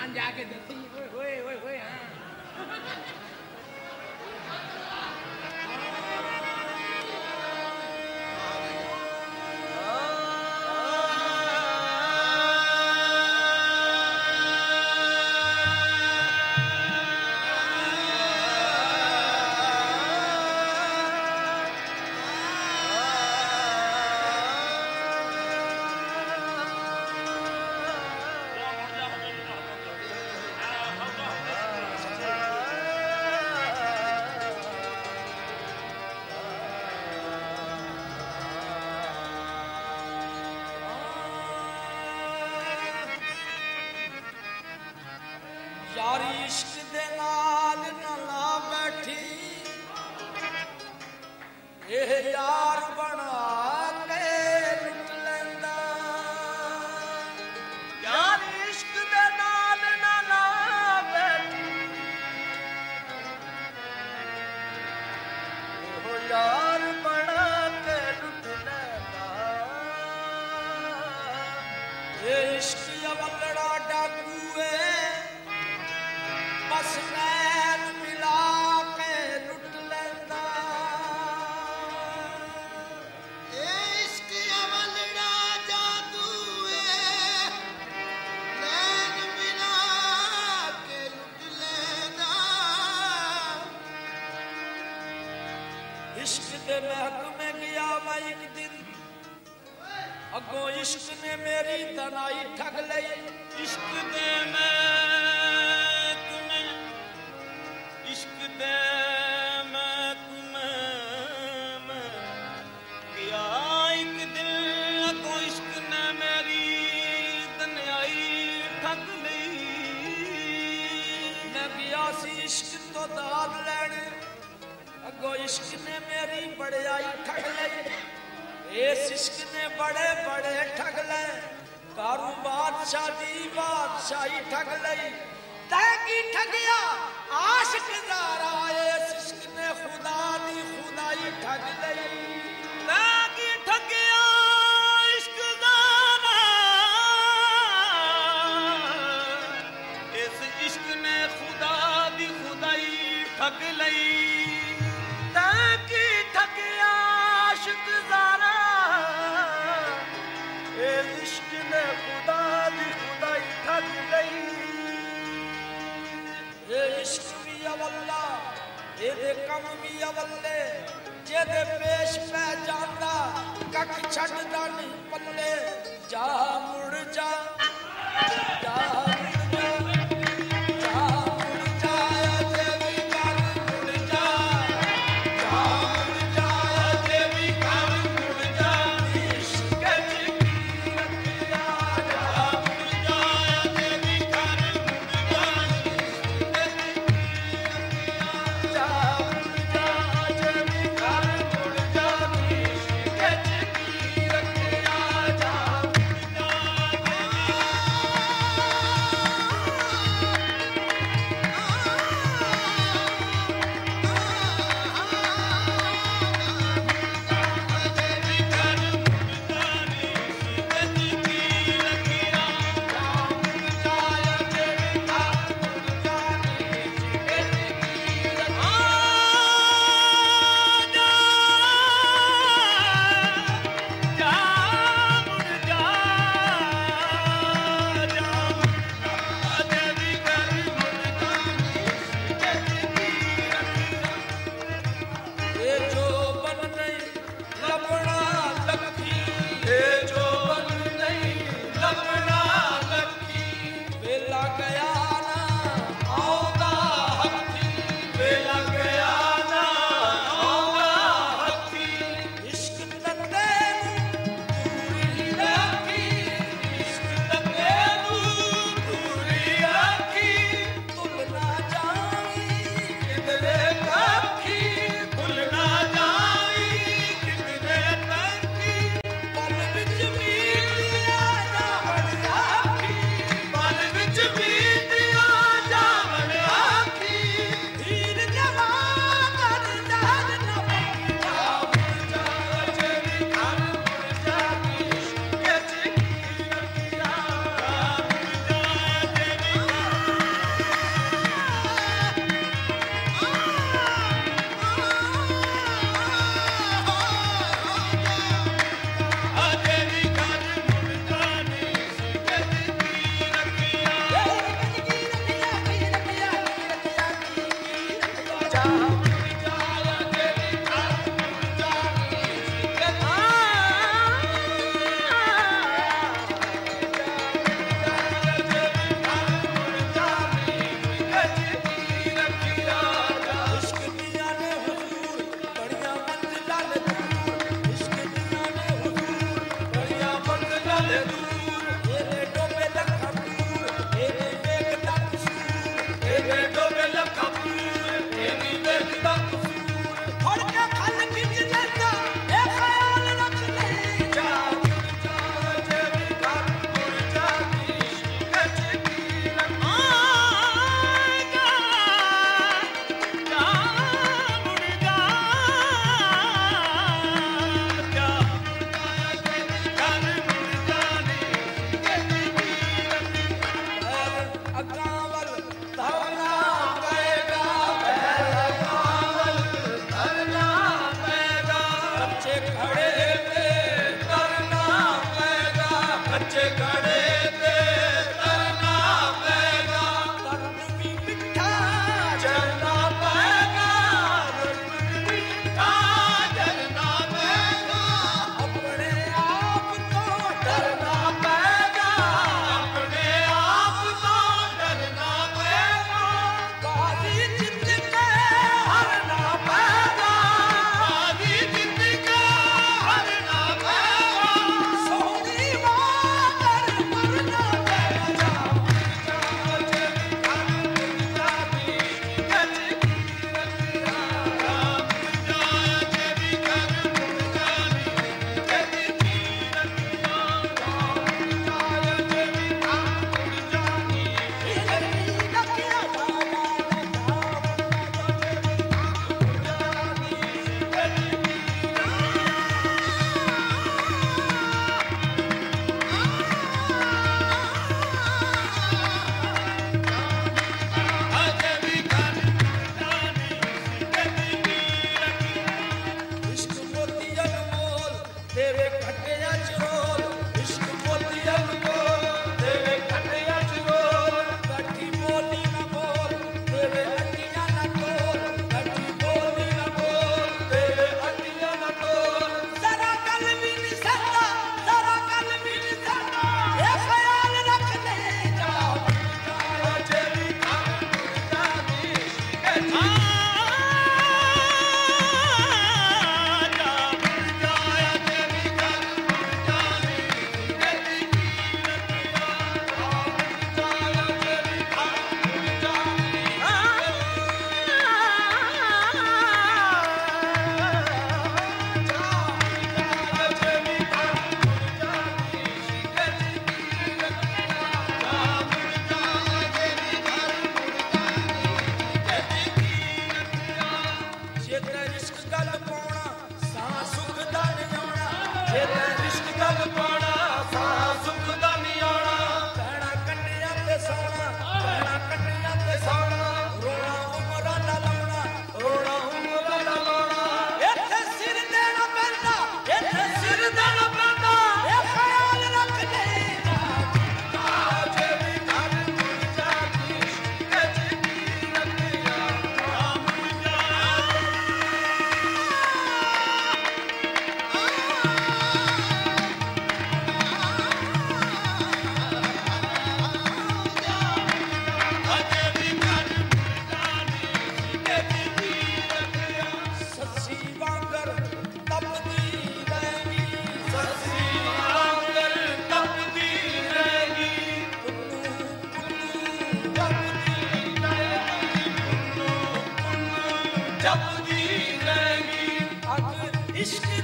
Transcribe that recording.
दुकान जाके देखी ओए ओए ओए हाँ यारी इश्क दे नाल ना बैठी ये यार बना के लुट लेंदा यार इश्क दे नाल ना बैठी वो यार बना के लुट लेंदा ये इश्क अवलड़ा डाकू है बस नैन मिला के लुट लेंदा इश्क अवलड़ा जादू है नैन मिला के लुट लेंदा इश्क दे महकमे गया मैं एक दिन अगो इश्क ने मेरी तनाई ठग लई इश्क दे इश्क दे मैं तुम्हें गया एक दिन तो इश्क ने मेरी दनियाई ठग लई मैं गया सी इश्क तो दाद लैने अगो इश्क ने मेरी बड़ाई ठग लई इस इश्क ने बड़े बड़े ठग ले कारू बादशाह दी बादशाही ठग लई तैकी ठगिया आशिक ज़ारा इस इश्क ने खुदा दी खुदाई ठग लई तैकी ठगिया इश्क ज़ारा इस इश्क ने खुदा दी खुदाई ठग लई तैकी ठगिया आशिक ज़ारा इस इश्क ने खुदा दी खुदाई ठग लई ये इश्क भी अवल्ला ये कम भी अवल्ले जेदे पेश पै जांदा कख छड्डदा नहीं पल्ले जा मुड़ जा जा भूल ना ਜੇ ਤੈਂ ਇਸ਼ਕ ਗਲ ਪਾਉਣਾ ਸਾਰਾ ਸੁੱਖ ਦਾ ਨਹੀਂ ਆਉਣਾ ਕਹਿਣਾ ਕੰਨਿਆਂ ਤੇ ਸੋਣਾ ਕਹਿਣਾ ਕੰਨਿਆਂ ਤੇ ਸੋਣਾ ਰੋਣਾ ਉਮਰਾਂ ਦਾ ਲਾਉਣਾ ਰੋਣਾ ਉਮਰਾਂ ਦਾ ਲਾਉਣਾ ਇੱਥੇ ਸਿਰ ਦੇਣਾ ਪੈਂਦਾ ਇੱਥੇ ਸਿਰ ਦੇਣਾ ਪੈਂਦਾ ਇਹ ਖਿਆਲ ਰੱਖ ਨਹੀਂ ਜੇ ਵੀ ਘਰ ਮੁੜ ਜਾਦੀ ਕੱਜ ਕੀ ਰੱਖਿਆ ਮੁੜ ਜਾ ਸੱਸੀ ਵਾਂਗਰ ਤਪਦੀ ਰਹੇਗੀ ਸੱਸੀ ਵਾਂਗਰ ਤਪਦੀ ਰਹੇਗੀ ਪੁੰਨੂ ਜਪਦੀ ਰਹੇਗੀ ਪੁੰਨੂ ਜਪਦੀ ਰਹੇਗੀ ਅੱਗ ਇਸ਼ਕ